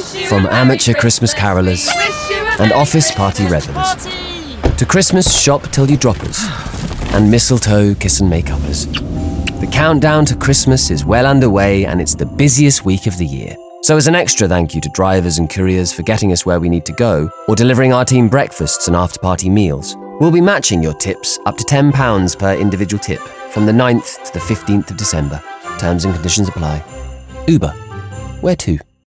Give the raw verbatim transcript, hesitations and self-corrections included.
From amateur Christmas carolers and office party revellers to Christmas shop till you droppers and mistletoe kiss and make-uppers. The countdown to Christmas is well underway and it's the busiest week of the year. So as an extra thank you to drivers and couriers for getting us where we need to go or delivering our team breakfasts and after-party meals, we'll be matching your tips up to ten pounds per individual tip from the ninth to the fifteenth of December. Terms and conditions apply. Uber. Where to?